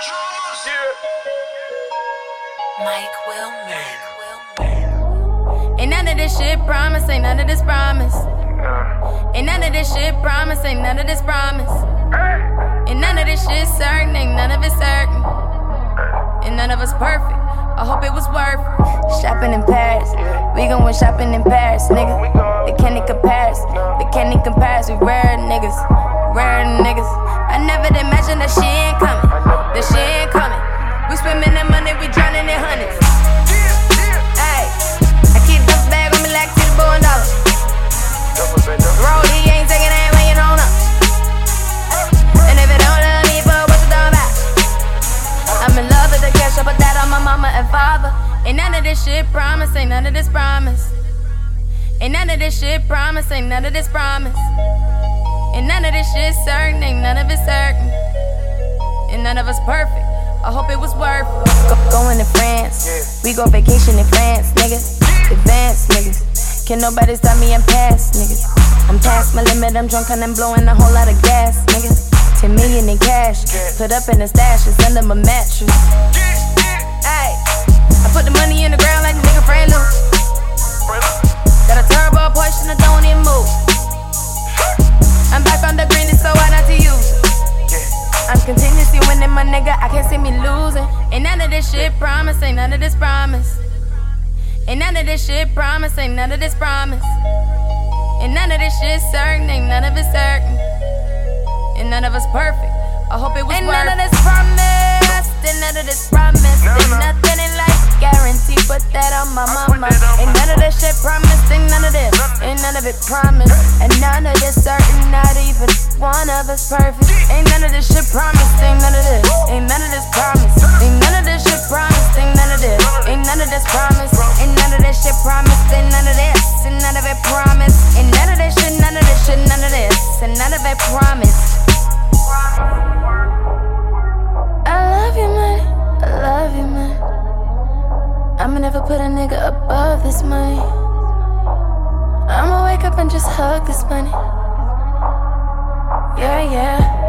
Mike Willman. Ain't none of this shit promise, ain't none of this promise. Ain't none of this shit promise, ain't none of this promise. Ain't none of this shit certain, ain't none of it certain. And none of us perfect, I hope it was worth it. Shopping in Paris, we gon' win shopping in Paris, nigga. They can't even compare us, they can't even compare us. We rare niggas, rare niggas. I never imagined that shit ain't coming, that shit ain't coming. We swimming in money, we drowning in hundreds. Ayy, I keep the bag on me like $2 billion. Roll, he ain't taking that when you don't know. And if it don't love me, but what you talking about? I'm in love with the cash, I put that on my mama and father. Ain't none of this shit promise, ain't none of this promise. Ain't none of this shit promise, ain't none of this promise. Ain't none of this shit certain, ain't none of it certain. And none of us perfect, I hope it was worth it. Going to France, we go vacation in France, niggas. Advanced niggas, can't nobody stop me, I'm past niggas. I'm past my limit, I'm drunk and I'm blowing a whole lot of gas, niggas. 10 million in cash, put up in a stash, it's under my mattress. Ayy, I put the money in the ground like a nigga Fred Lou. Got a turbo Porsche and I don't even move. I'm back on the green, it's so hard not to use it. I'm continuously winning, my nigga, I can't see me losing. Ain't none of this shit promise, ain't none of this promise. Ain't none of this shit promise, ain't none of this promise. Ain't none of this shit certain, ain't none of it certain. And none of us perfect, I hope it was worth it. Ain't none of this promise, ain't none of this promise. Ain't nothing in life guaranteed, put that on my mama. Ain't none of this shit promised, ain't none of this. Ain't none of it promised, and none of this certain, not even one of us perfect. Ain't none of this shit promised, ain't none of this. Ain't none of this promised, ain't none of this shit promised, ain't none of this. Ain't none of this promised, ain't none of this shit promised, ain't none of this. And none of it promised, ain't none of this shit, none of this shit, none of this. And none of it promised. I love you, man, I love you, man. I'ma never put a nigga above this money. I'ma wake up and just hug this money. Yeah, yeah.